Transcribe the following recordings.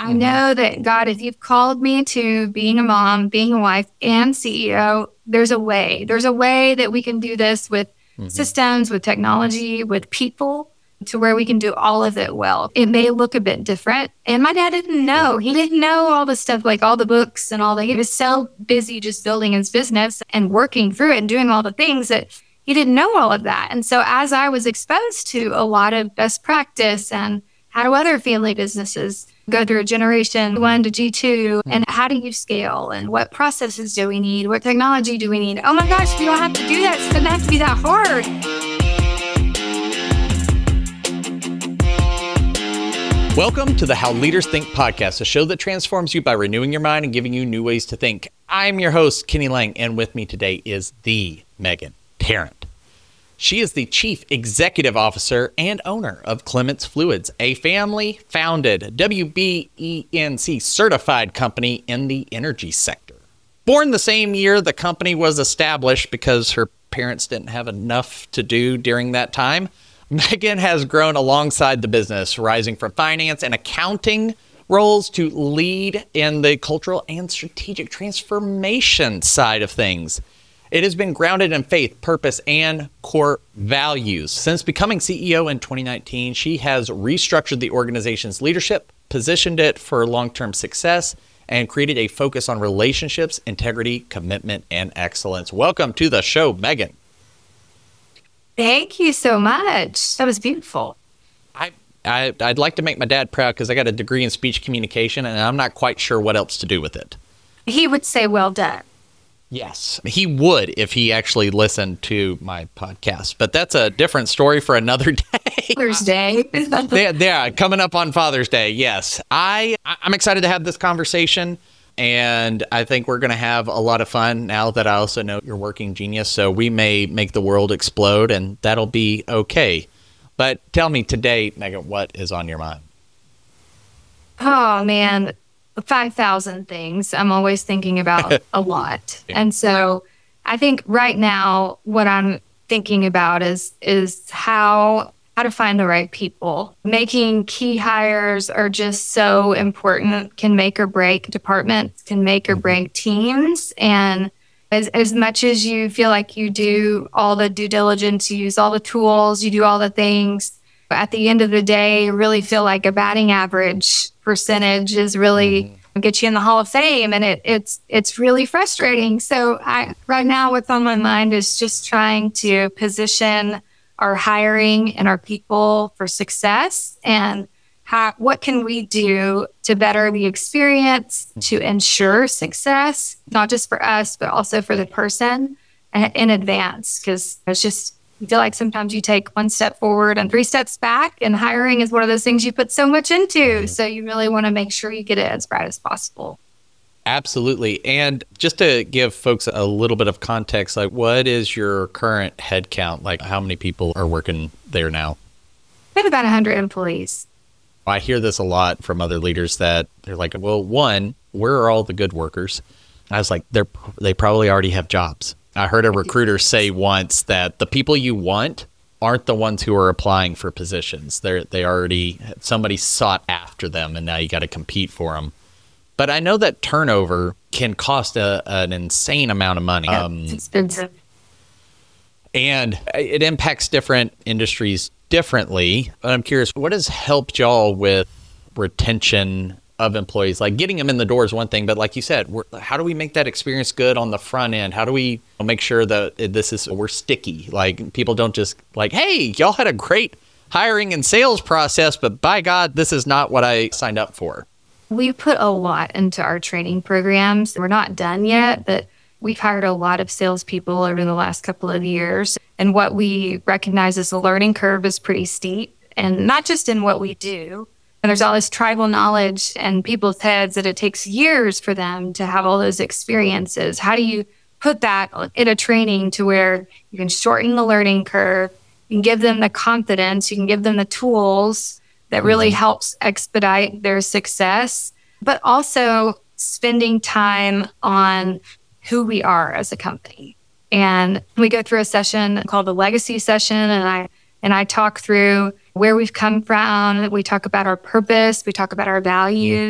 I know that, God, if you've called me to being a mom, being a wife, and CEO, there's a way. There's a way that we can do this with systems, with technology, with people, to where we can do all of it well. It may look a bit different. And my dad didn't know. He didn't know all the stuff, like all the books and all that. He was so busy just building his business and working through it and doing all the things that he didn't know all of that. And so as I was exposed to a lot of best practice and how do other family businesses go through generation 1 to G2, and how do you scale, and what processes do we need? What technology do we need? Oh my gosh, you don't have to do that. It doesn't have to be that hard. Welcome to the How Leaders Think podcast, a show that transforms you by renewing your mind and giving you new ways to think. I'm your host, Kenny Lang, and with me today is the Megan Tarrant. She is the Chief Executive Officer and owner of Clements Fluids, a family-founded WBENC certified company in the energy sector. Born the same year the company was established because her parents didn't have enough to do during that time, Megan has grown alongside the business, rising from finance and accounting roles to lead in the cultural and strategic transformation side of things. It has been grounded in faith, purpose, and core values. Since becoming CEO in 2019, she has restructured the organization's leadership, positioned it for long-term success, and created a focus on relationships, integrity, commitment, and excellence. Welcome to the show, Megan. Thank you so much. That was beautiful. I'd like to make my dad proud because I got a degree in speech communication, and I'm not quite sure what else to do with it. He would say, well done. Yes, he would if he actually listened to my podcast. But that's a different story for another day. Father's Day. Yeah, coming up on Father's Day, yes. I'm excited to have this conversation. And I think we're going to have a lot of fun now that I also know you're working genius. So we may make the world explode, and that'll be okay. But tell me today, Megan, what is on your mind? Oh, man, 5,000 things. I'm always thinking about a lot. And so I think right now what I'm thinking about is how to find the right people. Making key hires are just so important, can make or break departments, can make or break teams. And as much as you feel like you do all the due diligence, you use all the tools, you do all the things, at the end of the day, you really feel like a batting average percentage is really get you in the Hall of Fame. And it's really frustrating. So right now what's on my mind is just trying to position our hiring and our people for success, and what can we do to better the experience, to ensure success, not just for us, but also for the person in advance. Because it's just, I feel like sometimes you take one step forward and 3 steps back, and hiring is one of those things you put so much into. So you really want to make sure you get it as right as possible. Absolutely. And just to give folks a little bit of context, like what is your current head count? Like how many people are working there now? We have about 100 employees. I hear this a lot from other leaders that they're like, well, one, where are all the good workers? I was like, they probably already have jobs. I heard a recruiter say once that the people you want aren't the ones who are applying for positions. They already, somebody sought after them, and now you got to compete for them. But I know that turnover can cost an insane amount of money. It's expensive. And it impacts different industries differently. But I'm curious, what has helped y'all with retention of employees? Like getting them in the door is one thing, but like you said, how do we make that experience good on the front end? How do we make sure that we're sticky? Like people don't just like, hey, y'all had a great hiring and sales process, but by God, this is not what I signed up for. We put a lot into our training programs. We're not done yet, but we've hired a lot of salespeople over the last couple of years. And what we recognize is the learning curve is pretty steep, and not just in what we do. And there's all this tribal knowledge in people's heads that it takes years for them to have all those experiences. How do you put that in a training to where you can shorten the learning curve, you can give them the confidence, you can give them the tools that really helps expedite their success, but also spending time on who we are as a company. And we go through a session called the legacy session, and I talk through where we've come from. We talk about our purpose. We talk about our values.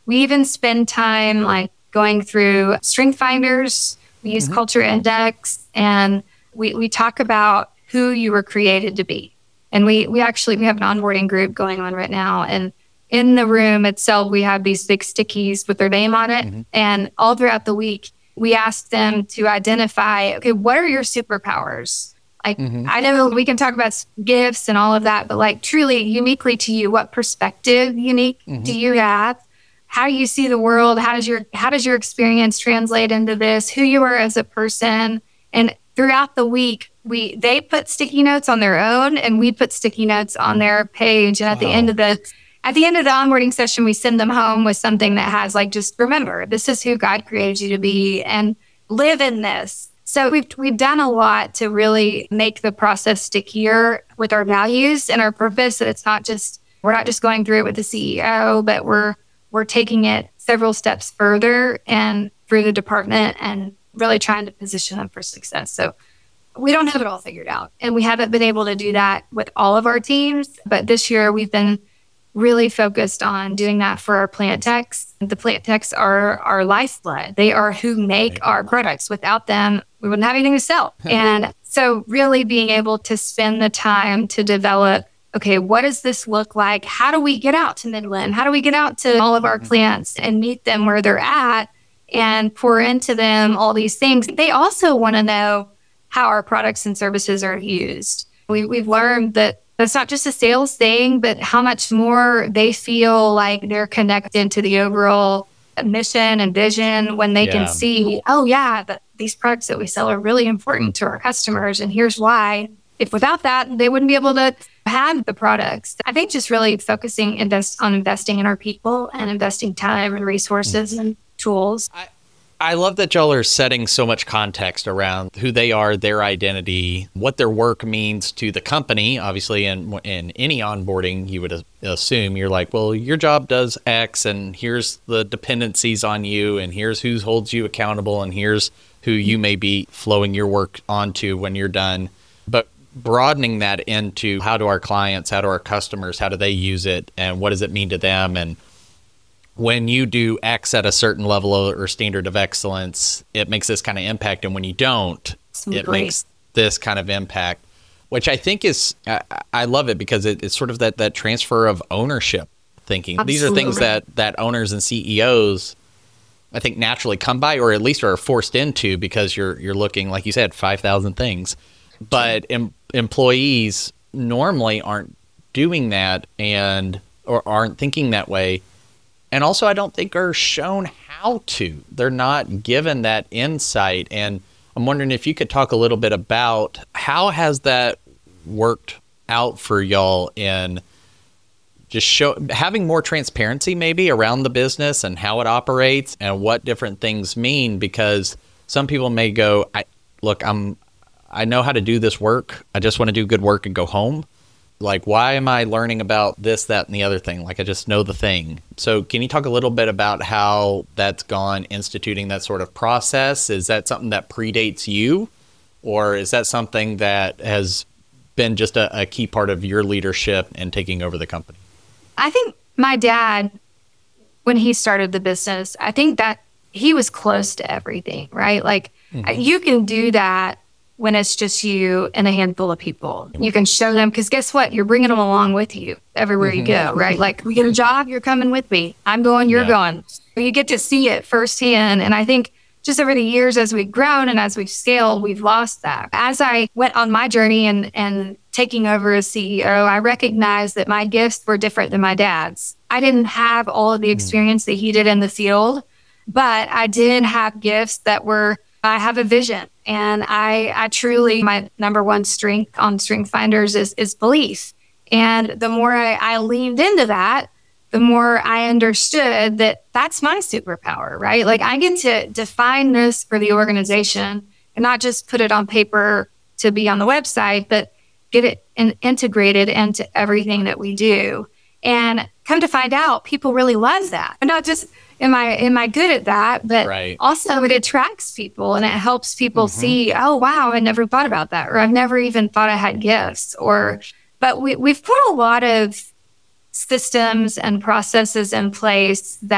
We even spend time like going through strength finders. We use Culture Index, and we talk about who you were created to be. And we have an onboarding group going on right now. And in the room itself, we have these big stickies with their name on it. And all throughout the week, we ask them to identify, okay, what are your superpowers? Like, I know we can talk about gifts and all of that, but like truly uniquely to you, what perspective do you have? How do you see the world? How does your experience translate into this? Who you are as a person? And throughout the week, they put sticky notes on their own, and we put sticky notes on their page. And at the end of the onboarding session, we send them home with something that has like, just remember, this is who God created you to be, and live in this. So we've done a lot to really make the process stickier with our values and our purpose. So we're not just going through it with the CEO, but we're taking it several steps further and through the department and really trying to position them for success. So we don't have it all figured out, and we haven't been able to do that with all of our teams. But this year we've been really focused on doing that for our plant techs. The plant techs are our lifeblood. They are who make our products. Without them, we wouldn't have anything to sell. And so really being able to spend the time to develop, okay, what does this look like? How do we get out to Midland? How do we get out to all of our plants and meet them where they're at and pour into them all these things? They also want to know how our products and services are used. We've learned that it's not just a sales thing, but how much more they feel like they're connected to the overall mission and vision when they can see, oh yeah, these products that we sell are really important to our customers, and here's why. If without that, they wouldn't be able to have the products. I think just really focusing on investing in our people and investing time and resources and tools. I love that y'all are setting so much context around who they are, their identity, what their work means to the company. Obviously, in any onboarding, you would assume you're like, well, your job does X, and here's the dependencies on you, and here's who holds you accountable, and here's who you may be flowing your work onto when you're done. But broadening that into how do our clients, how do our customers, how do they use it, and what does it mean to them? And when you do X at a certain level or standard of excellence, it makes this kind of impact. And when you don't, it makes this kind of impact, which I think is, I love it because it's sort of that transfer of ownership thinking. Absolutely. These are things that owners and CEOs, I think, naturally come by, or at least are forced into, because you're looking, like you said, 5,000 things. But employees normally aren't doing that or aren't thinking that way. And also, I don't think are shown how to. They're not given that insight. And I'm wondering if you could talk a little bit about how has that worked out for y'all in just having more transparency maybe around the business and how it operates and what different things mean. Because some people may go, I know how to do this work. I just want to do good work and go home. Like, why am I learning about this, that, and the other thing? Like, I just know the thing. So can you talk a little bit about how that's gone, instituting that sort of process? Is that something that predates you? Or is that something that has been just a key part of your leadership and taking over the company? I think my dad, when he started the business, I think that he was close to everything, right? Like, you can do that when it's just you and a handful of people. You can show them, because guess what? You're bringing them along with you everywhere you go, right? Like, we get a job, you're coming with me. I'm going, you're going. You get to see it firsthand. And I think just over the years, as we've grown and as we've scaled, we've lost that. As I went on my journey and taking over as CEO, I recognized that my gifts were different than my dad's. I didn't have all of the experience that he did in the field, but I did have gifts I have a vision. And I truly, my number one strength on Strength Finders is belief. And the more I leaned into that, the more I understood that that's my superpower, right? Like, I get to define this for the organization and not just put it on paper to be on the website, but get it integrated into everything that we do. And come to find out, people really love that. And not just, am I good at that? But also it attracts people and it helps people see, oh, wow, I never thought about that. Or I've never even thought I had gifts. But we've put a lot of systems and processes in place that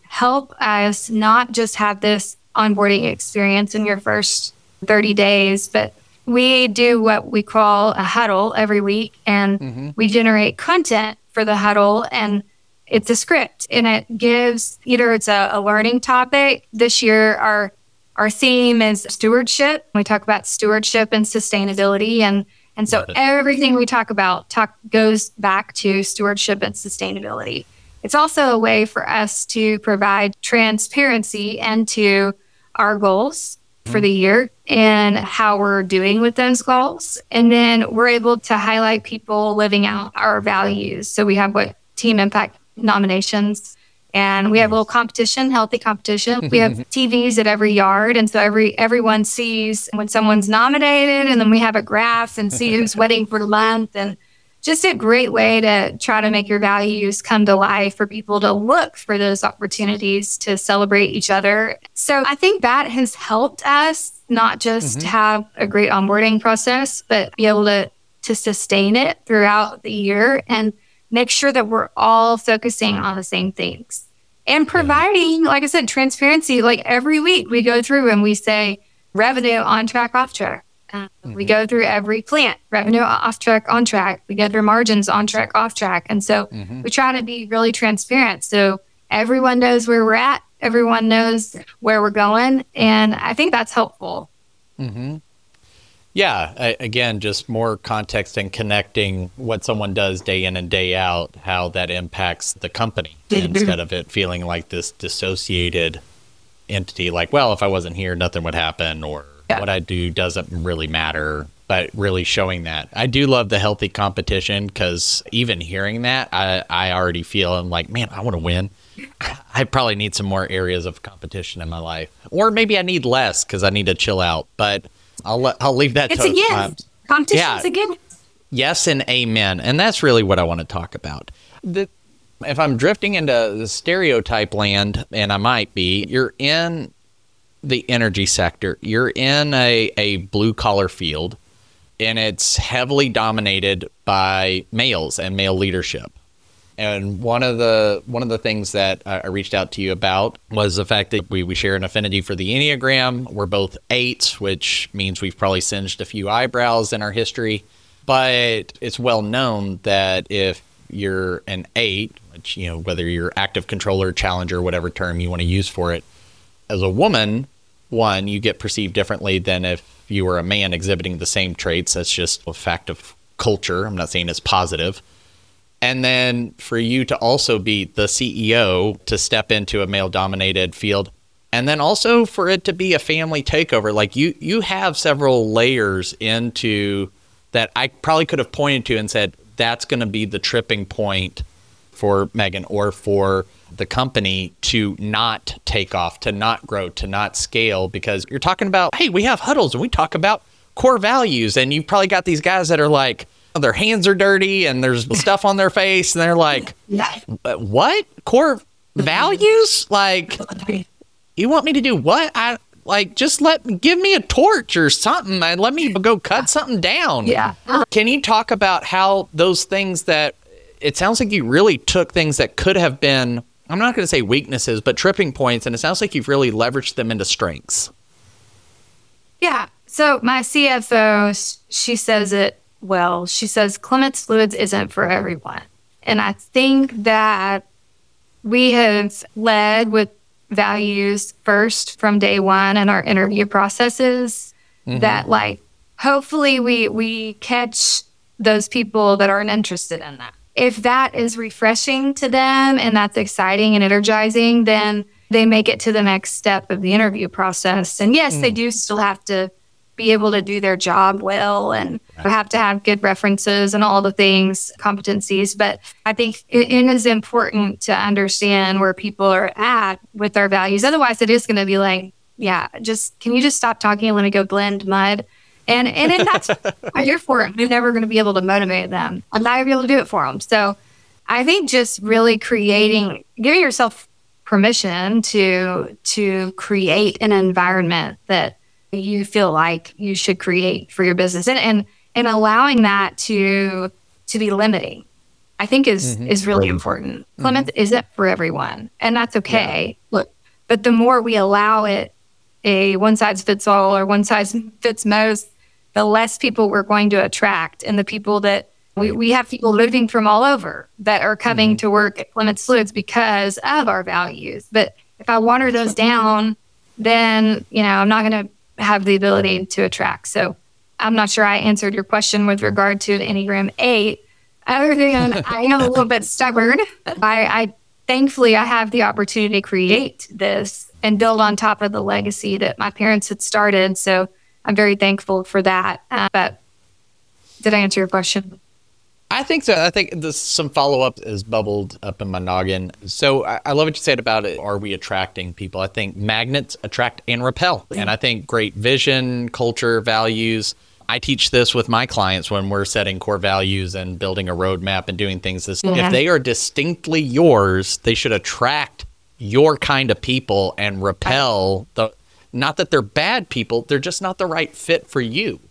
help us not just have this onboarding experience in your first 30 days, but we do what we call a huddle every week, and we generate content for the huddle, and it's a script, and it gives either it's a learning topic. This year, our theme is stewardship. We talk about stewardship and sustainability, and so everything we talk about goes back to stewardship and sustainability. It's also a way for us to provide transparency into our goals for the year and how we're doing with those goals. And then we're able to highlight people living out our values. So we have what Team Impact nominations, and we have a little competition, healthy competition. We have TVs at every yard. And so everyone sees when someone's nominated, and then we have a graph and see who's wedding for the month, and just a great way to try to make your values come to life for people to look for those opportunities to celebrate each other. So I think that has helped us not just have a great onboarding process, but be able to sustain it throughout the year and make sure that we're all focusing on the same things and providing, like I said, transparency. Like every week we go through and we say revenue on track, off track. We go through every plant, revenue off track, on track. We go through margins on track, off track. And so we try to be really transparent. So everyone knows where we're at. Everyone knows where we're going. And I think that's helpful. Yeah. Again, just more context and connecting what someone does day in and day out, how that impacts the company instead of it feeling like this dissociated entity. Like, well, if I wasn't here, nothing would happen, or what I do doesn't really matter, but really showing that. I do love the healthy competition, because even hearing that, I already feel I'm like, man, I want to win. I probably need some more areas of competition in my life, or maybe I need less because I need to chill out. But I'll leave that. It's a gift. Competition's a gift. Yes, and amen. And that's really what I want to talk about. If I'm drifting into the stereotype land, and I might be, you're in the energy sector, you're in a blue collar field, and it's heavily dominated by males and male leadership. And one of the things that I reached out to you about was the fact that we share an affinity for the Enneagram. We're both 8s, which means we've probably singed a few eyebrows in our history. But it's well known that if you're an 8, which, whether you're active controller, challenger, whatever term you want to use for it, as a woman, one, you get perceived differently than if you were a man exhibiting the same traits. That's just a fact of culture. I'm not saying it's positive. And then for you to also be the CEO, to step into a male-dominated field, and then also for it to be a family takeover, like you have several layers into that I probably could have pointed to and said, that's going to be the tripping point for Megan or for the company to not take off, to not grow, to not scale, because you're talking about, hey, we have huddles and we talk about core values, and you've probably got these guys that are like, their hands are dirty and there's stuff on their face, and they're like, what? Core values? Like, you want me to do what? Just give me a torch or something and let me go cut something down. Yeah. Can you talk about how those things that, it sounds like you really took things that could have been, I'm not going to say weaknesses, but tripping points, and it sounds like you've really leveraged them into strengths. Yeah. So my CFO, she says it well. She says Clements Fluids isn't for everyone. And I think that we have led with values first from day one in our interview processes, that hopefully we catch those people that aren't interested in that. If that is refreshing to them and that's exciting and energizing, then they make it to the next step of the interview process. And yes, they do still have to be able to do their job well and have to have good references and all the things, competencies. But I think it is important to understand where people are at with their values. Otherwise, it is going to be like, can you just stop talking and let me go blend mud? And then that's what you're for. You're never going to be able to motivate them. I'm not going to be able to do it for them. So I think just really giving yourself permission to create an environment that you feel like you should create for your business, and allowing that to be limiting. I think is really important. Plymouth isn't for everyone, and that's okay. Yeah. Look, but the more we allow it a one size fits all or one size fits most, the less people we're going to attract. And the people that we have people moving from all over that are coming to work at Plymouth Salutes because of our values. But if I water those down, then, I'm not going to have the ability to attract. So I'm not sure I answered your question with regard to Enneagram 8. Other than I am a little bit stubborn. I thankfully I have the opportunity to create this and build on top of the legacy that my parents had started. So I'm very thankful for that. But did I answer your question? I think so. I think some follow-up is bubbled up in my noggin. So I love what you said about it. Are we attracting people? I think magnets attract and repel. And I think great vision, culture, values. I teach this with my clients when we're setting core values and building a roadmap and doing things. If they are distinctly yours, they should attract your kind of people and repel not that they're bad people, they're just not the right fit for you.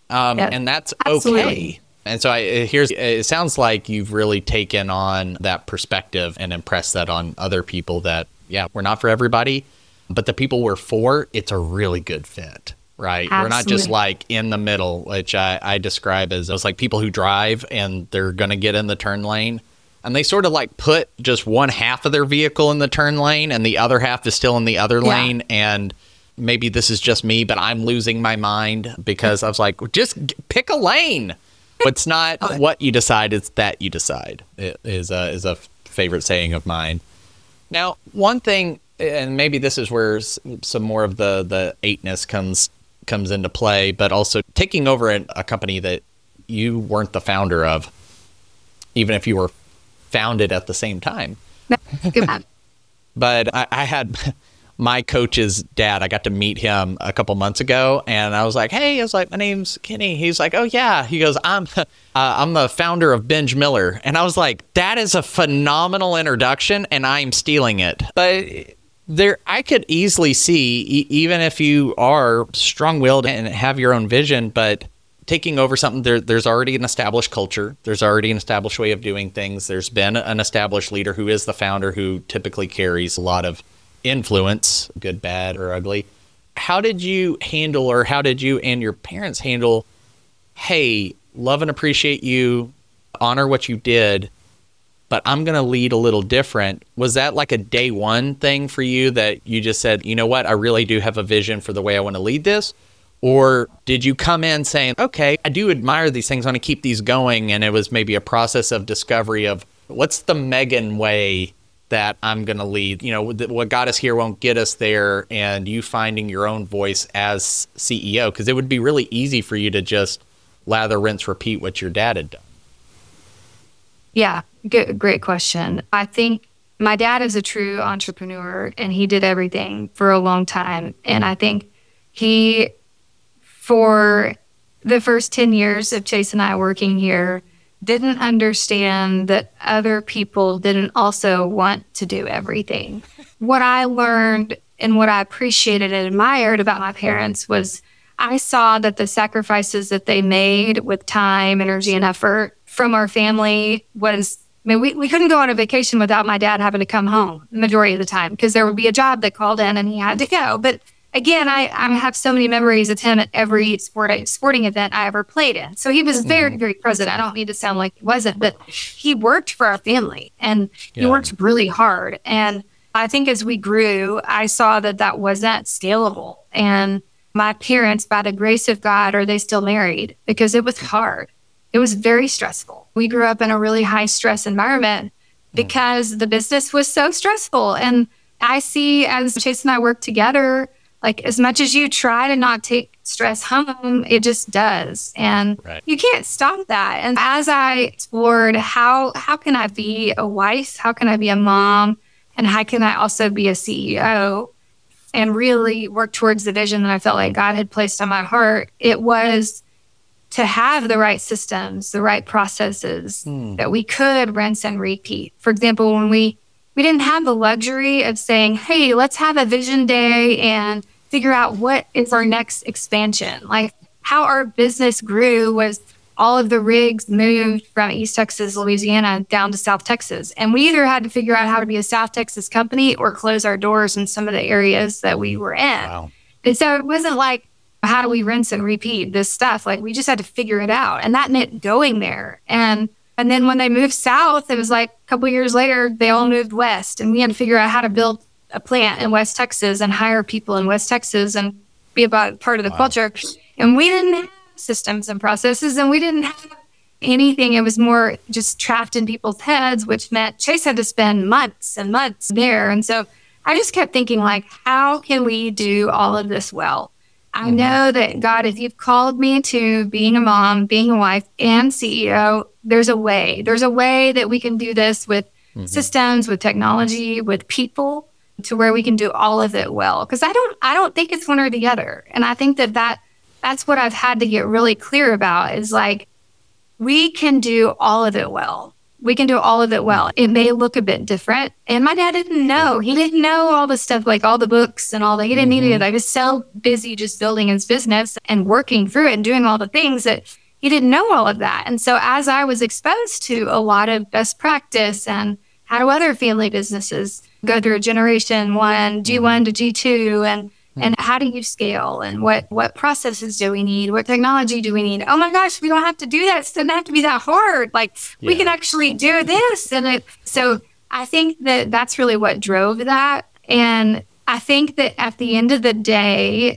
And that's absolutely okay. And so it sounds like you've really taken on that perspective and impressed that on other people that, we're not for everybody, but the people we're for, it's a really good fit. Right. Absolutely. We're not just like in the middle, which I describe as it's like people who drive and they're going to get in the turn lane and they sort of like put just one half of their vehicle in the turn lane and the other half is still in the other lane. And maybe this is just me, but I'm losing my mind because I was like, just pick a lane. It's not what you decide, it's that you decide. It is a favorite saying of mine. Now, one thing, and maybe this is where some more of the eightness comes into play, but also taking over a company that you weren't the founder of, even if you were founded at the same time. But I had my coach's dad, I got to meet him a couple months ago, and I was like, hey, my name's Kenny. He's like, oh yeah. He goes, I'm the founder of Benj Miller. And I was like, that is a phenomenal introduction, and I'm stealing it. But I could easily see, even if you are strong-willed and have your own vision, but taking over something, there's already an established culture. There's already an established way of doing things. There's been an established leader who is the founder, who typically carries a lot of influence, good, bad, or ugly. How did you handle, or how did you and your parents handle, hey, love and appreciate you, honor what you did, but I'm going to lead a little different? Was that like a day one thing for you that you just said, you know what, I really do have a vision for the way I want to lead this? Or did you come in saying, okay, I do admire these things, I want to keep these going, and it was maybe a process of discovery of what's the Megan way that I'm going to lead? What got us here won't get us there, and you finding your own voice as CEO, because it would be really easy for you to just lather, rinse, repeat what your dad had done. Yeah, great question. I think my dad is a true entrepreneur, and he did everything for a long time. And I think he, for the first 10 years of Chase and I working here, didn't understand that other people didn't also want to do everything. What I learned and what I appreciated and admired about my parents was I saw that the sacrifices that they made with time, energy, and effort from our family was, we couldn't go on a vacation without my dad having to come home the majority of the time because there would be a job that called in and he had to go. But again, I have so many memories of him at every sporting event I ever played in. So he was very, very present. I don't need to sound like he wasn't, but he worked for our family and he worked really hard. And I think as we grew, I saw that wasn't scalable. And my parents, by the grace of God, are they still married? Because it was hard. It was very stressful. We grew up in a really high stress environment because the business was so stressful. And I see as Chase and I work together, like as much as you try to not take stress home, it just does. And you can't stop that. And as I explored how can I be a wife? How can I be a mom? And how can I also be a CEO and really work towards the vision that I felt like God had placed on my heart? It was to have the right systems, the right processes that we could rinse and repeat. For example, when we didn't have the luxury of saying, hey, let's have a vision day and figure out what is our next expansion. Like how our business grew was all of the rigs moved from East Texas, Louisiana down to South Texas. And we either had to figure out how to be a South Texas company or close our doors in some of the areas that we were in. Wow. And so it wasn't like, how do we rinse and repeat this stuff? Like, we just had to figure it out. And that meant going there. And then when they moved south, it was like a couple of years later, they all moved west. And we had to figure out how to build a plant in West Texas and hire people in West Texas and be about part of the culture. And we didn't have systems and processes, and we didn't have anything. It was more just trapped in people's heads, which meant Chase had to spend months and months there. And so I just kept thinking, like, how can we do all of this well? I know that, God, if you've called me to being a mom, being a wife, and CEO, there's a way. There's a way that we can do this with systems, with technology, with people, to where we can do all of it well. Because I don't think it's one or the other. And I think that's what I've had to get really clear about, is like, we can do all of it well. We can do all of it well. It may look a bit different. And my dad didn't know. He didn't know all the stuff, like all the books and all that. He didn't need it. I was so busy just building his business and working through it and doing all the things that he didn't know all of that. And so as I was exposed to a lot of best practice and how do other family businesses go through generation 1, G1 to G2, and how do you scale, and what processes do we need? What technology do we need? Oh my gosh, we don't have to do that. It doesn't have to be that hard. Like, we can actually do this. So I think that that's really what drove that. And I think that at the end of the day,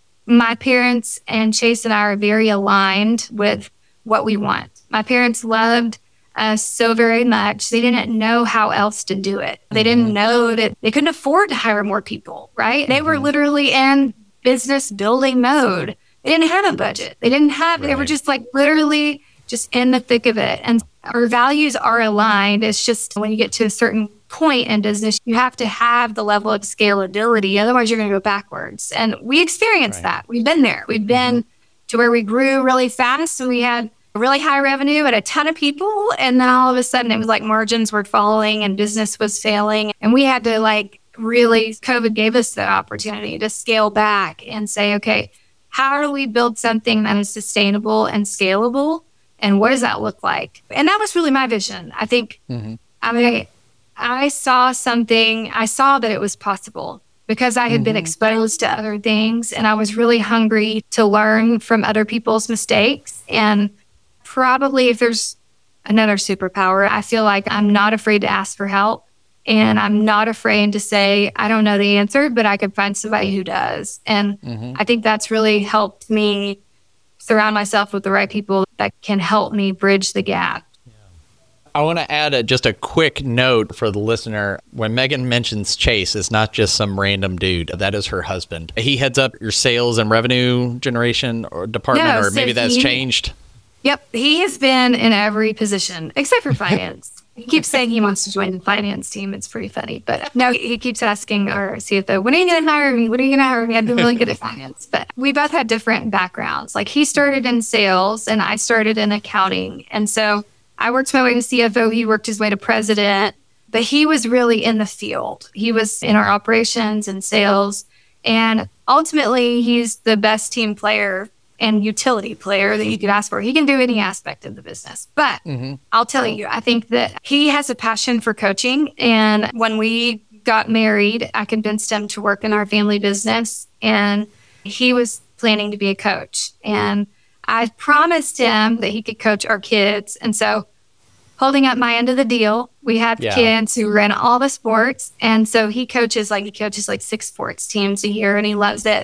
my parents and Chase and I are very aligned with what we want. My parents loved us so very much. They didn't know how else to do it. They didn't know that they couldn't afford to hire more people, right? They were literally in business building mode. They didn't have a budget. They were just like literally just in the thick of it. And our values are aligned. It's just when you get to a certain point in business, you have to have the level of scalability. Otherwise, you're going to go backwards. And we experienced that. We've been there. We've been to where we grew really fast and we had really high revenue and a ton of people. And then all of a sudden it was like margins were falling and business was failing. And we had to COVID gave us the opportunity to scale back and say, okay, how do we build something that is sustainable and scalable? And what does that look like? And that was really my vision. I think, I saw that it was possible because I had been exposed to other things and I was really hungry to learn from other people's mistakes. And probably if there's another superpower, I feel like I'm not afraid to ask for help, and I'm not afraid to say, I don't know the answer, but I could find somebody who does. And I think that's really helped me surround myself with the right people that can help me bridge the gap. I want to add just a quick note for the listener. When Megan mentions Chase, it's not just some random dude. That is her husband. He heads up your sales and revenue generation or department, or maybe that's changed. Yep. He has been in every position except for finance. He keeps saying he wants to join the finance team. It's pretty funny. But no, he keeps asking our CFO, when are you going to hire me? When are you going to hire me? I've been really good at finance. But we both had different backgrounds. Like, he started in sales and I started in accounting. And so I worked my way to CFO. He worked his way to president. But he was really in the field. He was in our operations and sales. And ultimately, he's the best team player and utility player that you could ask for. He can do any aspect of the business. But I'll tell you, I think that he has a passion for coaching. And when we got married, I convinced him to work in our family business. And he was planning to be a coach. And I promised him that he could coach our kids. And so, holding up my end of the deal, we have kids who ran all the sports. And so he coaches like 6 sports teams a year, and he loves it.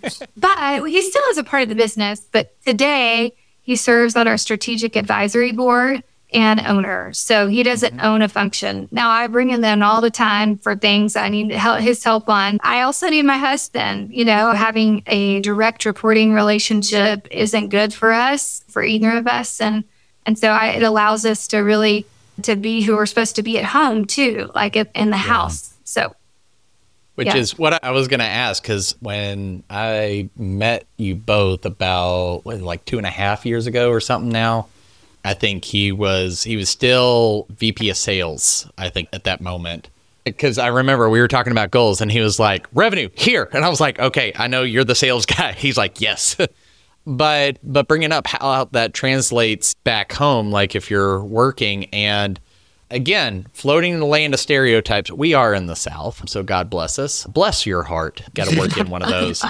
But he still is a part of the business. But today he serves on our strategic advisory board and owner. So he doesn't own a function. Now I bring him in all the time for things I need his help on. I also need my husband. Having a direct reporting relationship isn't good for us, for either of us. And so it allows us to really to be who we're supposed to be at home too, like in the house. So, which is what I was going to ask, because when I met you both about 2.5 years ago or something now, I think he was still VP of sales, I think, at that moment. Because I remember we were talking about goals and he was like, revenue here. And I was like, okay, I know you're the sales guy. He's like, yes. But bringing up how that translates back home, like if you're working, and again, floating in the land of stereotypes, we are in the South, so God bless us. Bless your heart. Got to work in one of those.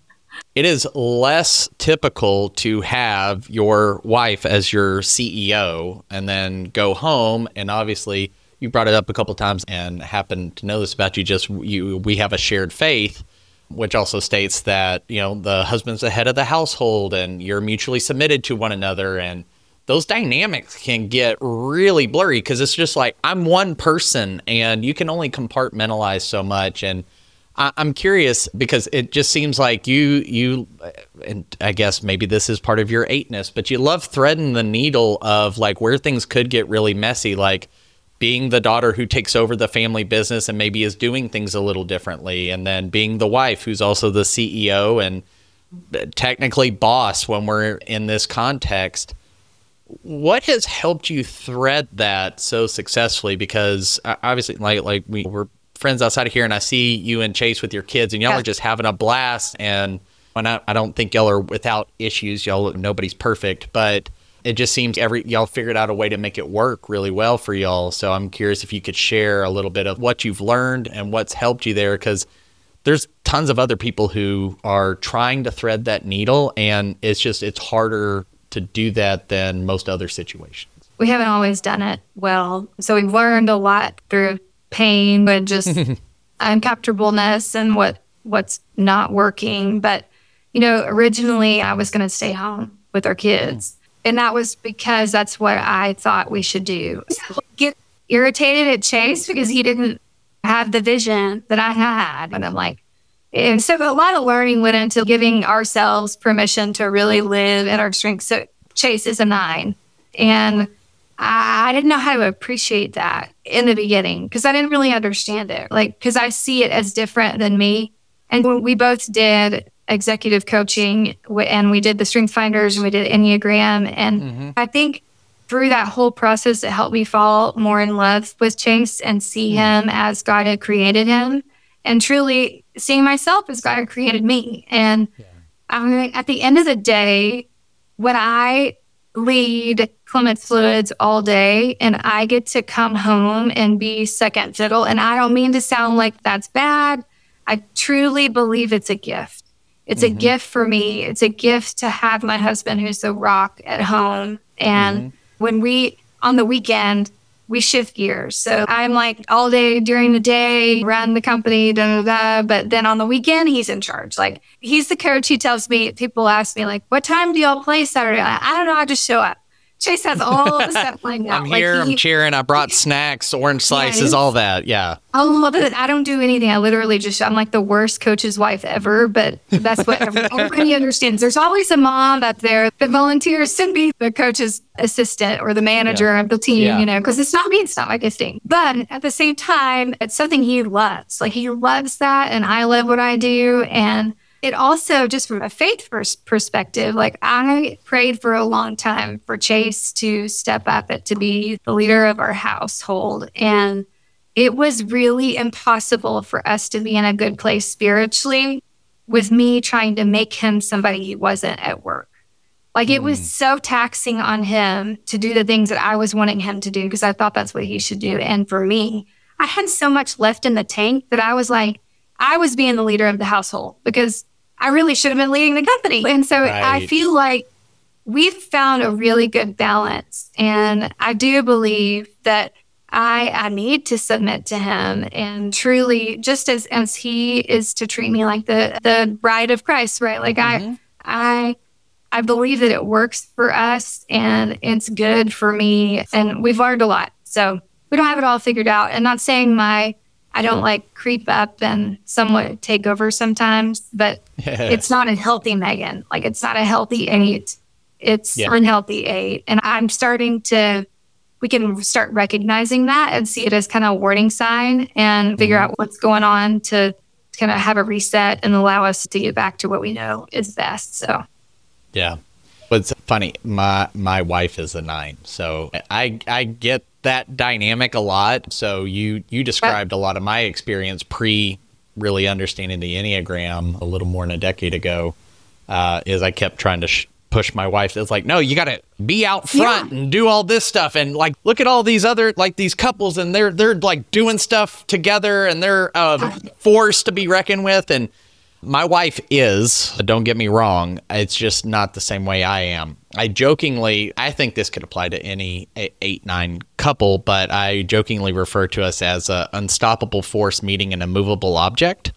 It is less typical to have your wife as your CEO and then go home. And obviously, you brought it up a couple of times and happen to know this about you. We have a shared faith, which also states that, the husband's the head of the household and you're mutually submitted to one another. And those dynamics can get really blurry because it's just like, I'm one person and you can only compartmentalize so much. And I'm curious because it just seems like you, and I guess maybe this is part of your eightness, but you love threading the needle of like where things could get really messy, like being the daughter who takes over the family business and maybe is doing things a little differently. And then being the wife who's also the CEO and technically boss when we're in this context. What has helped you thread that so successfully? Because obviously, like we're friends outside of here, and I see you and Chase with your kids, and y'all are just having a blast. And when I don't think y'all are without issues. Nobody's perfect, but it just seems y'all figured out a way to make it work really well for y'all. So I'm curious if you could share a little bit of what you've learned and what's helped you there, because there's tons of other people who are trying to thread that needle, and it's harder to do that than most other situations. We haven't always done it well. So we've learned a lot through pain and just uncomfortableness and what's not working. But, originally I was going to stay home with our kids. And that was because that's what I thought we should do. Get irritated at Chase because he didn't have the vision that I had. And I'm like, and so a lot of learning went into giving ourselves permission to really live in our strengths. So Chase is a 9. And I didn't know how to appreciate that in the beginning because I didn't really understand it. Because I see it as different than me. And when we both did executive coaching and we did the Strength Finders and we did Enneagram. And I think through that whole process, it helped me fall more in love with Chase and see him as God had created him, and truly seeing myself as God had created me. And at the end of the day, when I lead Clements Fluids all day and I get to come home and be second fiddle, and I don't mean to sound like that's bad. I truly believe it's a gift. It's a gift for me. It's a gift to have my husband who's the rock at home. And when on the weekend, we shift gears. So I'm like all day during the day, run the company, but then on the weekend, he's in charge. Like he's the coach. He tells me, people ask me like, what time do y'all play Saturday? I don't know. I just show up. Chase has all the stuff like that. I'm here, I'm cheering. I brought snacks, orange slices, all that. Yeah. I don't do anything. I literally I'm like the worst coach's wife ever, but that's what everybody understands. There's always a mom out there that volunteers to be the coach's assistant or the manager of the team, because it's not me, it's not my gifting. But at the same time, it's something he loves. Like he loves that, and I love what I do. And it also, just from a faith perspective, like I prayed for a long time for Chase to step up to be the leader of our household. And it was really impossible for us to be in a good place spiritually with me trying to make him somebody he wasn't at work. Like it was so taxing on him to do the things that I was wanting him to do because I thought that's what he should do. And for me, I had so much left in the tank that I was like, I was being the leader of the household because I really should have been leading the company. And so I feel like we've found a really good balance. And I do believe that I need to submit to him, and truly, just as he is to treat me like the bride of Christ, right? Like I believe that it works for us and it's good for me. And we've learned a lot. So we don't have it all figured out. And not saying I don't like creep up and somewhat take over sometimes, but it's not a healthy Megan. Like it's not a healthy 8. It's unhealthy 8. And we can start recognizing that and see it as kind of a warning sign and figure out what's going on to kind of have a reset and allow us to get back to what we know is best. So, yeah. What's funny, my wife is a 9, so I get that dynamic a lot. So you described a lot of my experience pre really understanding the Enneagram a little more than a decade ago. is I kept trying to push my wife. It's like, no, you got to be out front and do all this stuff. And like, look at all these other, like these couples, and they're like doing stuff together, and they're forced to be reckoned with. And my wife is, don't get me wrong, it's just not the same way I am. I think this could apply to any 8-9 couple, but I jokingly refer to us as an unstoppable force meeting an immovable object.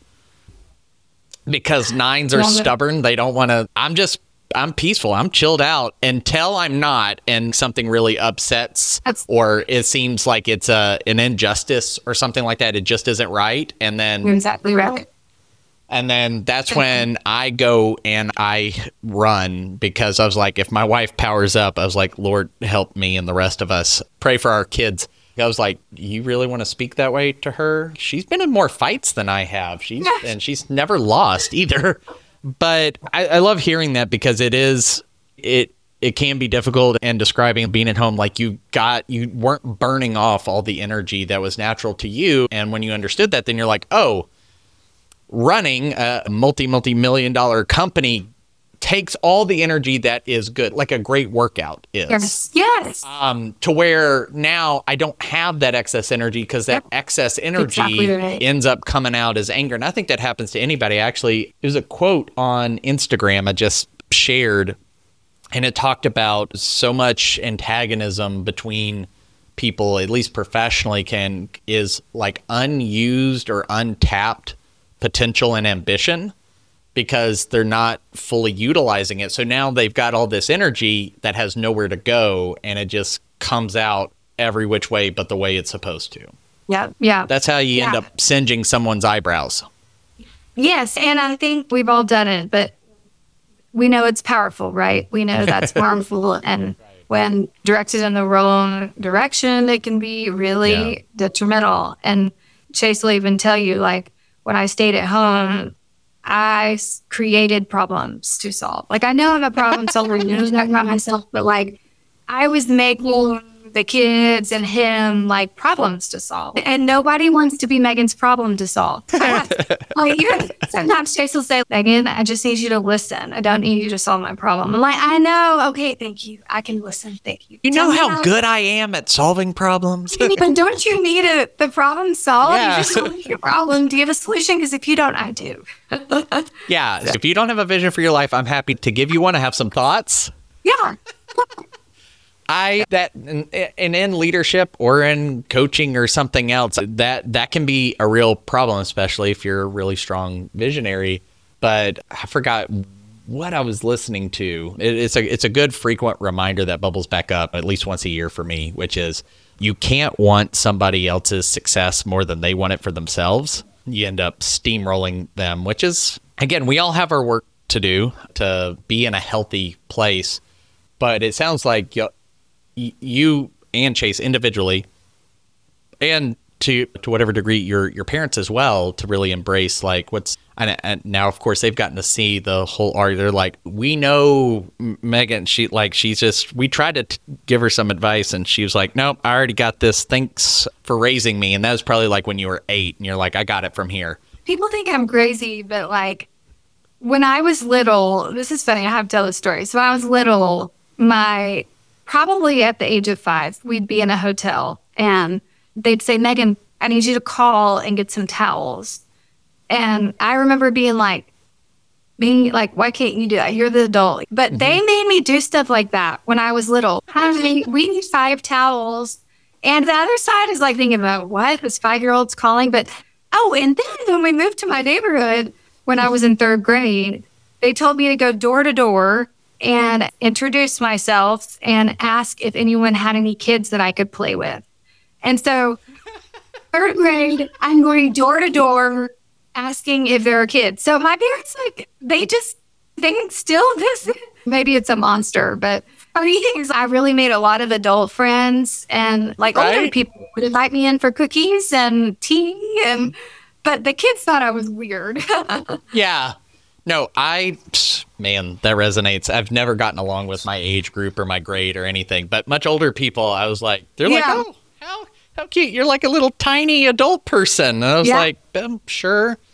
Because 9s are stubborn. They don't want to. I'm peaceful. I'm chilled out until I'm not, and something really upsets, or it seems like it's an injustice or something like that. It just isn't right. And then you're exactly right. And then that's when I go and I run, because I was like, if my wife powers up, I was like, Lord, help me and the rest of us. Pray for our kids. I was like, you really want to speak that way to her? She's been in more fights than I have. And she's never lost either. But I love hearing that, because it can be difficult, and describing being at home, like you weren't burning off all the energy that was natural to you. And when you understood that, then you're like, oh, running a multi-million dollar company takes all the energy that is good, like a great workout is. Yes. To where now I don't have that excess energy, because that excess energy ends up coming out as anger. And I think that happens to anybody. Actually, there's a quote on Instagram I just shared, and it talked about so much antagonism between people, at least professionally, is like unused or untapped potential and ambition, because they're not fully utilizing it. So now they've got all this energy that has nowhere to go, and it just comes out every which way but the way it's supposed to. Yeah. That's how you end up singeing someone's eyebrows. Yes, and I think we've all done it, but we know it's powerful, right? We know that's harmful, and when directed in the wrong direction, it can be really detrimental. And Chase will even tell you, like, when I stayed at home, I created problems to solve. Like, I know I'm a problem solver, not about myself, but like, I was making the kids and him like problems to solve. And nobody wants to be Megan's problem to solve. Sometimes Chase will say, Megan, I just need you to listen. I don't need you to solve my problem. I'm like, I know. Okay, thank you. I can listen. Thank you. You know how good I am at solving problems? But don't you need the problem solved? Yeah. You just solve your problem. Do you have a solution? Because if you don't, I do. Yeah. If you don't have a vision for your life, I'm happy to give you one. I have some thoughts. Yeah. In leadership or in coaching or something else, that can be a real problem, especially if you're a really strong visionary. But I forgot what I was listening to. It's a good frequent reminder that bubbles back up at least once a year for me, which is you can't want somebody else's success more than they want it for themselves. You end up steamrolling them, which is, again, we all have our work to do to be in a healthy place. But it sounds like you and Chase individually, and to whatever degree your parents as well, to really embrace like and now of course they've gotten to see the whole art. They're like, we know Megan, we tried to give her some advice, and she was like, nope, I already got this, thanks for raising me. And that was probably like when you were 8 and you're like, I got it from here. People think I'm crazy, but like when I was little, this is funny, I have to tell the story. So when I was little, probably at the age of 5, we'd be in a hotel, and they'd say, Megan, I need you to call and get some towels. And I remember being like, why can't you do that? You're the adult. But they made me do stuff like that when I was little. We need 5 towels. And the other side is like thinking about, what? This 5-year-old's calling? But, and then when we moved to my neighborhood, when I was in 3rd grade, they told me to go door to door and introduce myself and ask if anyone had any kids that I could play with. And so 3rd grade, I'm going door to door asking if there are kids. So my parents, they instilled this. Maybe it's a monster, but funny thing is I really made a lot of adult friends, and older people would invite me in for cookies and tea, but the kids thought I was weird. Yeah. No, man, that resonates. I've never gotten along with my age group or my grade or anything, but much older people, I was like, they're like, oh, how cute. You're like a little tiny adult person. And I was like, sure.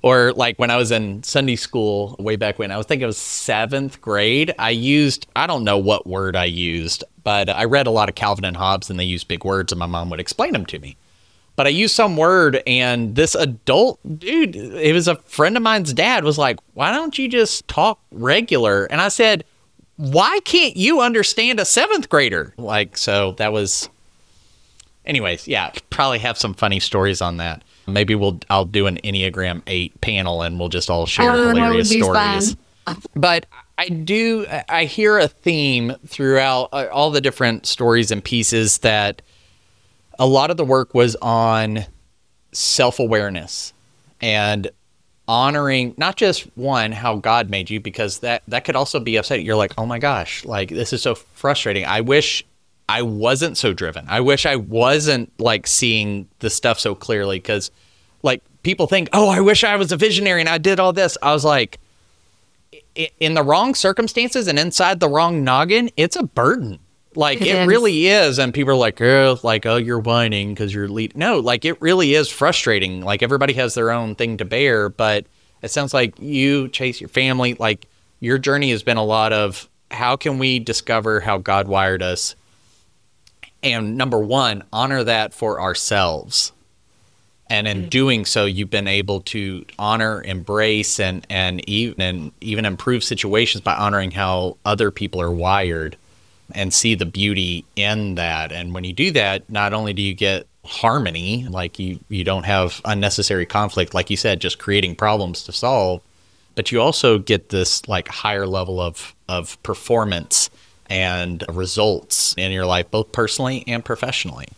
Or like when I was in Sunday school way back when, I think it was 7th grade, I don't know what word I used, but I read a lot of Calvin and Hobbes and they used big words and my mom would explain them to me. But I used some word and this adult dude, it was a friend of mine's dad, was like, why don't you just talk regular? And I said, why can't you understand a 7th grader? Like, so that was, anyways, yeah, probably have some funny stories on that. Maybe I'll do an Enneagram 8 panel and we'll just all share hilarious stories. But I hear a theme throughout all the different stories and pieces that a lot of the work was on self-awareness and honoring not just one, how God made you, because that could also be upsetting. You're like, oh my gosh, like this is so frustrating. I wish I wasn't so driven. I wish I wasn't like seeing the stuff so clearly, because like people think, oh, I wish I was a visionary and I did all this. I was like, in the wrong circumstances and inside the wrong noggin, it's a burden. Like it really is. And people are like, oh, you're whining because you're No, like it really is frustrating. Like everybody has their own thing to bear, but it sounds like you, Chase, your family, like your journey has been a lot of how can we discover how God wired us? And number one, honor that for ourselves. And in doing so, you've been able to honor, embrace, and even improve situations by honoring how other people are wired and see the beauty in that. And when you do that, not only do you get harmony, like you don't have unnecessary conflict, like you said, just creating problems to solve, but you also get this like higher level of performance and results in your life, both personally and professionally.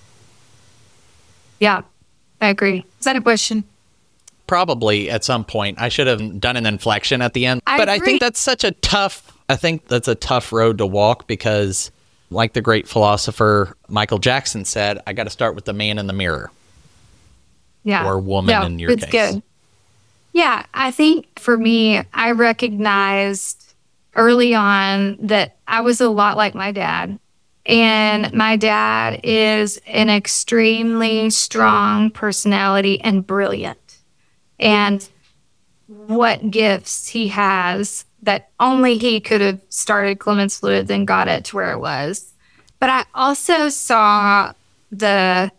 Yeah, I agree. Is that a question? Probably at some point. I should have done an inflection at the end. But I think that's a tough road to walk because, like the great philosopher Michael Jackson said, I got to start with the man in the mirror. Yeah. Or woman in your case. It's good. Yeah, I think for me, I recognized early on that I was a lot like my dad. And my dad is an extremely strong personality and brilliant. And what gifts he has that only he could have started Clemens Fluids and got it to where it was. But I also saw the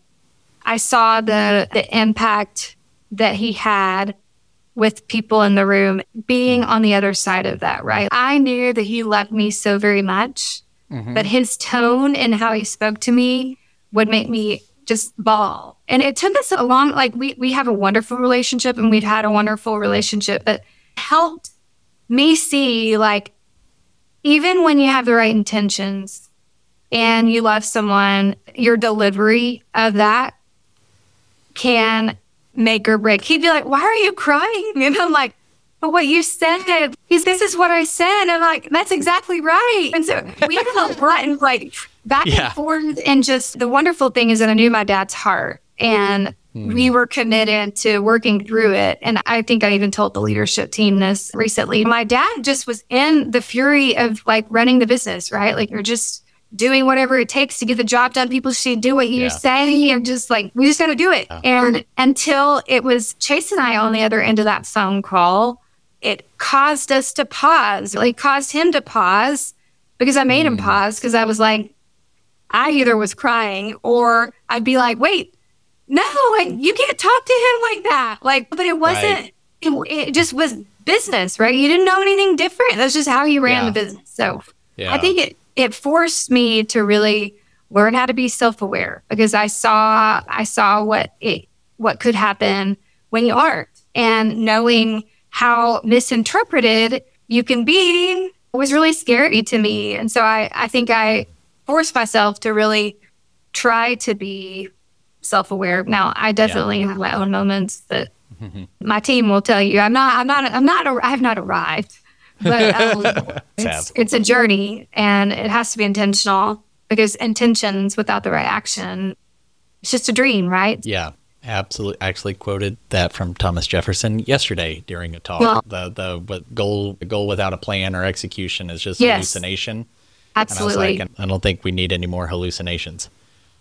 impact that he had with people in the room being on the other side of that, right? I knew that he loved me so very much, but his tone and how he spoke to me would make me just bawl. And it took us a long, like we have a wonderful relationship and we've had a wonderful relationship, but helped me see like, even when you have the right intentions and you love someone, your delivery of that can make or break. He'd be like, why are you crying? And I'm like, but what you said, this is what I said. And I'm like, that's exactly right. And so we had a lot and like back and forth. And just the wonderful thing is that I knew my dad's heart and we were committed to working through it. And I think I even told the leadership team this recently. My dad just was in the fury of like running the business, right? Like you're just doing whatever it takes to get the job done. People should do what you say. And just like, we just got to do it. And until it was Chase and I on the other end of that phone call, it caused us to pause. It caused him to pause because I made him pause because I was like, I either was crying or I'd be like, wait, no, like you can't talk to him like that. Like, but it wasn't, it just was business, right? You didn't know anything different. That's just how you ran the business. So I think it forced me to really learn how to be self-aware because I saw what could happen when you aren't, and knowing how misinterpreted you can be was really scary to me. And so I think I forced myself to really try to be self-aware. Now I definitely have my own moments that my team will tell you I have not arrived. But it's a journey and it has to be intentional because intentions without the right action, it's just a dream, right? Yeah, absolutely. I actually quoted that from Thomas Jefferson yesterday during a talk. The goal without a plan or execution is just hallucination. Absolutely. And I was like, I don't think we need any more hallucinations.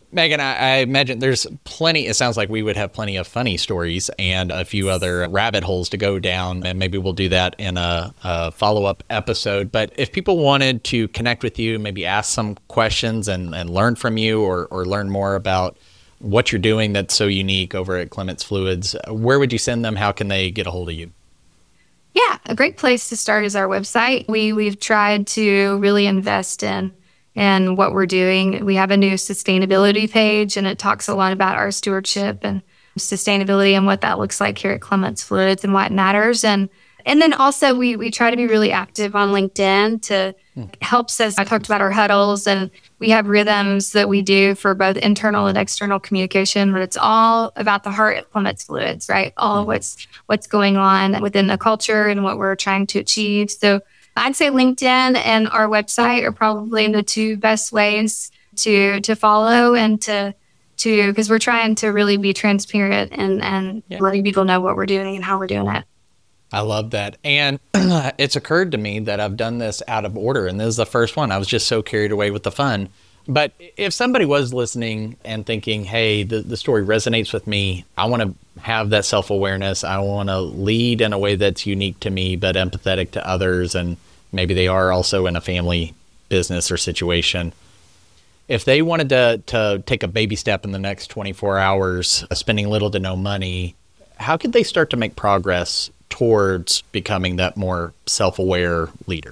Megan, I imagine there's plenty, it sounds like we would have plenty of funny stories and a few other rabbit holes to go down, and maybe we'll do that in a follow-up episode. But if people wanted to connect with you, maybe ask some questions and learn from you or learn more about what you're doing that's so unique over at Clements Fluids, where would you send them? How can they get a hold of you? Yeah, a great place to start is our website. We've tried to really invest in what we're doing. We have a new sustainability page, and it talks a lot about our stewardship and sustainability and what that looks like here at Clements Fluids and why it matters. And then also we try to be really active on LinkedIn to helps us. I talked about our huddles, and we have rhythms that we do for both internal and external communication, but it's all about the heart of Clements Fluids, right? All what's going on within the culture and what we're trying to achieve. So I'd say LinkedIn and our website are probably the two best ways to follow and to because we're trying to really be transparent and letting people know what we're doing and how we're doing it. I love that. And it's occurred to me that I've done this out of order, and this is the first one. I was just so carried away with the fun. But if somebody was listening and thinking, hey, the story resonates with me, I want to have that self-awareness. I want to lead in a way that's unique to me, but empathetic to others. And maybe they are also in a family business or situation. If they wanted to take a baby step in the next 24 hours, spending little to no money, how could they start to make progress towards becoming that more self-aware leader?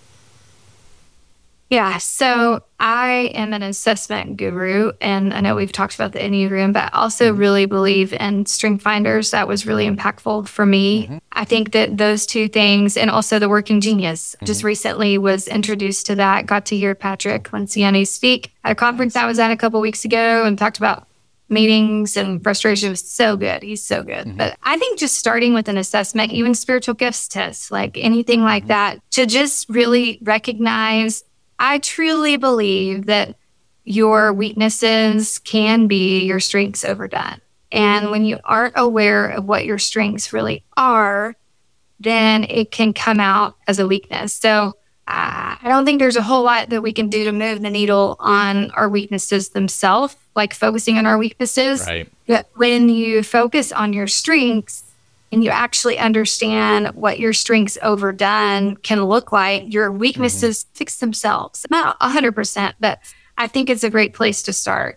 Yeah, so I am an assessment guru, and I know we've talked about the Enneagram, but I also really believe in Strength Finders. That was really impactful for me. I think that those two things, and also the Working Genius, just recently was introduced to that, got to hear Patrick Lencioni speak at a conference I was at a couple weeks ago and talked about meetings and frustration. Was so good. He's so good. But I think just starting with an assessment, even spiritual gifts tests, like anything like that, to just really recognize, I truly believe that your weaknesses can be your strengths overdone. And when you aren't aware of what your strengths really are, then it can come out as a weakness. So I don't think there's a whole lot that we can do to move the needle on our weaknesses themselves, like focusing on our weaknesses. Right. But when you focus on your strengths and you actually understand what your strengths overdone can look like, your weaknesses fix themselves. Not 100%, but I think it's a great place to start.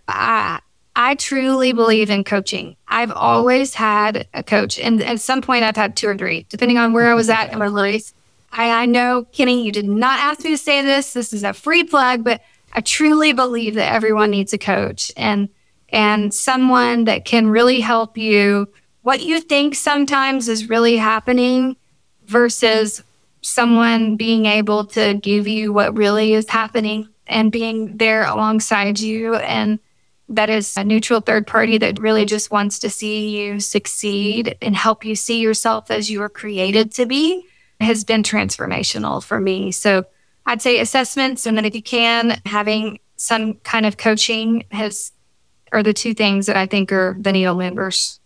I truly believe in coaching. I've always had a coach, and at some point I've had 2 or 3, depending on where I was at in my life. I know, Kenny, you did not ask me to say this. This is a free plug, but I truly believe that everyone needs a coach and someone that can really help you. What you think sometimes is really happening versus someone being able to give you what really is happening and being there alongside you. And that is a neutral third party that really just wants to see you succeed and help you see yourself as you were created to be, has been transformational for me. So I'd say assessments, and then if you can, having some kind of coaching are the 2 things that I think are the needle movers.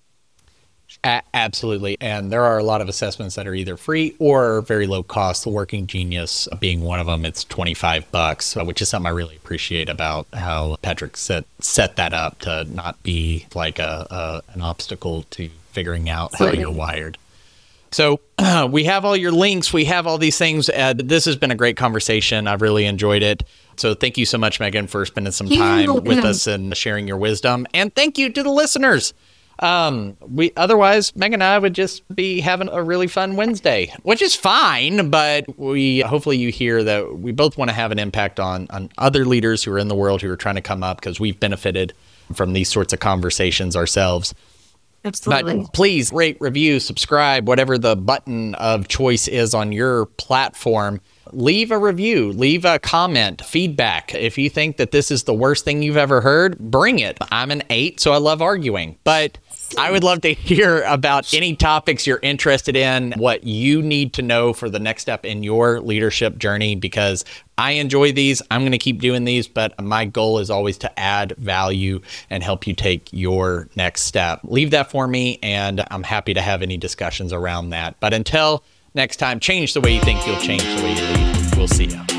Absolutely. And there are a lot of assessments that are either free or very low cost. The Working Genius being one of them. It's $25, which is something I really appreciate about how Patrick set that up to not be like an obstacle to figuring out how you're wired. So we have all your links. We have all these things. This has been a great conversation. I've really enjoyed it. So thank you so much, Megan, for spending some time with us and sharing your wisdom. And thank you to the listeners. Otherwise, Megan and I would just be having a really fun Wednesday, which is fine. But hopefully you hear that we both want to have an impact on other leaders who are in the world who are trying to come up, because we've benefited from these sorts of conversations ourselves. Absolutely. But please rate, review, subscribe, whatever the button of choice is on your platform. Leave a review, leave a comment, feedback. If you think that this is the worst thing you've ever heard, bring it. I'm an 8, so I love arguing. But I would love to hear about any topics you're interested in, what you need to know for the next step in your leadership journey, because I enjoy these. I'm going to keep doing these, but my goal is always to add value and help you take your next step. Leave that for me, and I'm happy to have any discussions around that. But until next time, change the way you think, you'll change the way you lead. We'll see you.